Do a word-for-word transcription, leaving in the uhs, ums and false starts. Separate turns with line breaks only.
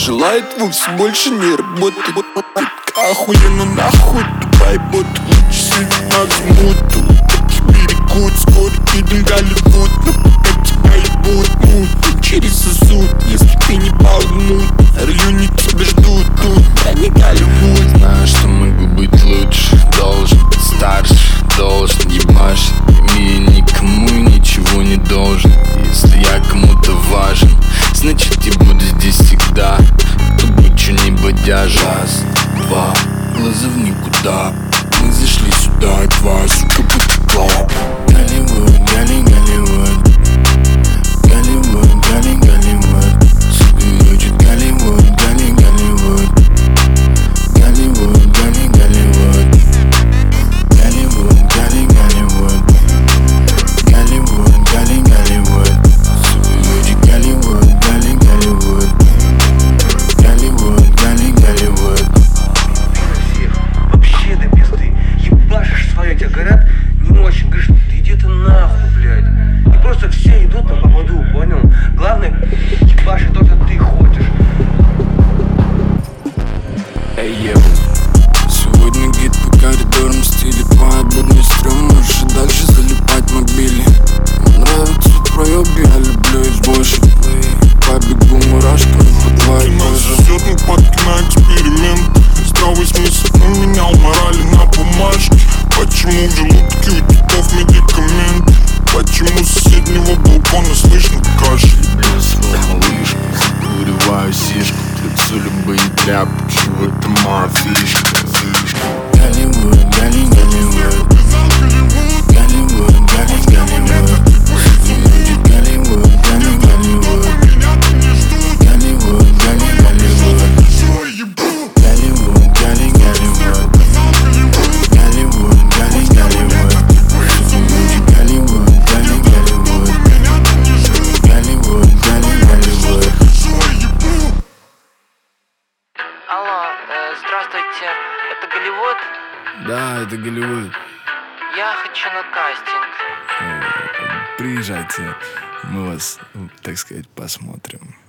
желает вовсе больше не работать. Охуенно нахуй, тупая бот. Лучше сидеть на взмуту. Эти берегут, скоро едем Голливуд. Но пока тебя ебут мут через сосуд. Если ты не балмут, в районе тебя ждут тут. Я не Голливуд.
Знаю, что могу быть лучше. Должен быть старше, должен ебашить. И никому ничего не должен. Если я кому-то важен, значит я буду здесь всегда. Тут будь не бодяжа. Раз, два, глаза в никуда. Мы зашли сюда, и два, сука, потекла. Голливуд, Голли, Голливуд. Голливуд, Голли, Голливуд. Сука, хочет Голливуд, Голли, Голливуд. Голливуд, Голли, Голливуд. Голливуд, Голли, Голливуд. Голливуд, Голли, Голливуд. Сука, хочет Голливуд, Голли, Голливуд. Голливуд, Голли, Голливуд.
Вообще до пизды. Ебашишь свое, тебе говорят, не очень. Говоришь, да иди ты нахуй, блядь. И просто все идут на поводу, понял? Главное, ебашить то, что ты хочешь.
Эй, йоу. Сегодня гид по коридорам в стиле по-будни стрём. Можешь и дальше залипать в мобиле. Нравится проёб, я люблю их больше. Побегу мурашками по твоей коже.
Нас идет нападки на эксперимент. Здравый смысл поменял морали на бумажке. Почему в желудке у типов медикамент? Почему с соседнего балкона слышно кашель?
Люблю свою малышку, закуриваю сишку. Лицу любые тряпки, в этом моя фишка. Голливуд, Голли, Голливуд. Голливуд, Голли, Голливуд. Голливуд, Голливуд, Голли, Голливуд. Голливуд, Голли, Голливуд. Голливуд, Голли, Голливуд. Голливуд, Голли, Голливуд. Голливуд, Голли, Голливуд. Голливуд, Голли, Голливуд.
Алло, э, здравствуйте, это Голливуд?
Да, это Голливуд.
Я хочу на кастинг.
Приезжайте, мы вас, так сказать, посмотрим.